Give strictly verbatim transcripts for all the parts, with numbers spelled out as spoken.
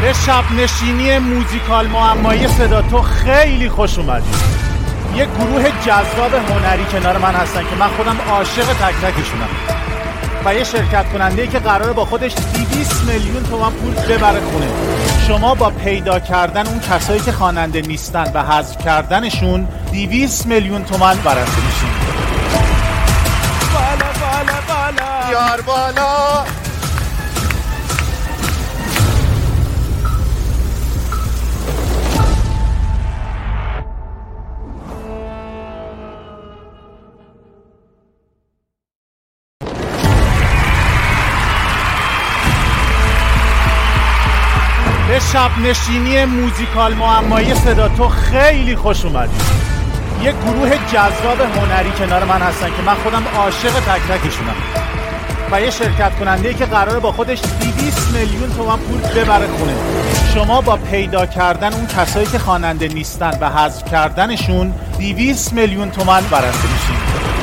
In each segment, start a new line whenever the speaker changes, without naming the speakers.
به شب نشینی موزیکال معمایی صدا تو خیلی خوش اومدید. یه گروه جذاب هنری کنار من هستن که من خودم عاشق تک تکشونم و یه شرکت کننده‌ای که قراره با خودش دویست میلیون تومان پول ببره خونه. شما با پیدا کردن اون کسایی که خواننده نیستن و حذف کردنشون دویست میلیون تومان برنده میشین.
بالا بالا بالا
یار بالا.
به شب نشینی موزیکال معمایی صدا تو خیلی خوش اومدید. یه گروه جذاب هنری کنار من هستن که من خودم عاشق تک تکشونم و یه شرکت کننده‌ای که قراره با خودش دویست میلیون تومان پول ببره خونه. شما با پیدا کردن اون کسایی که خواننده نیستن و حذف کردنشون دویست میلیون تومان برنده میشین.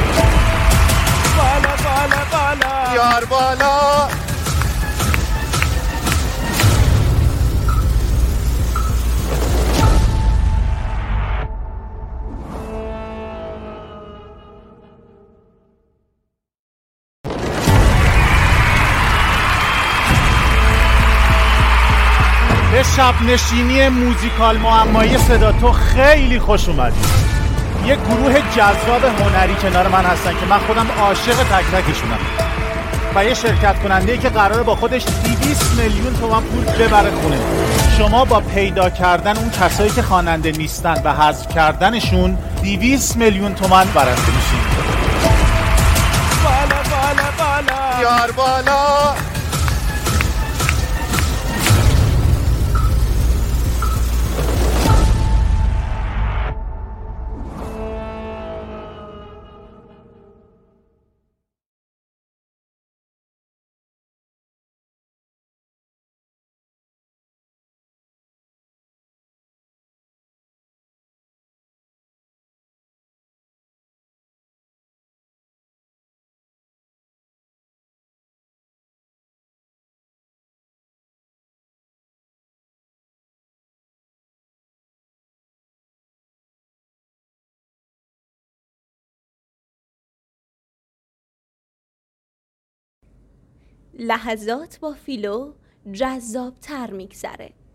بالا بالا بالا
یار بالا.
به شب نشینی موزیکال معمایی صدا تو خیلی خوش اومدید. یه گروه جذاب هنری کنار من هستن که من خودم عاشق تک تکشونم و یه شرکت کننده‌ای که قراره با خودش دویست میلیون تومان پول ببره خونه. شما با پیدا کردن اون کسایی که خواننده نیستن و حذف کردنشون دویست میلیون تومان برنده میشین.
بالا بالا بالا
یار بالا.
لحظات با فیلو جذاب تر میگذره.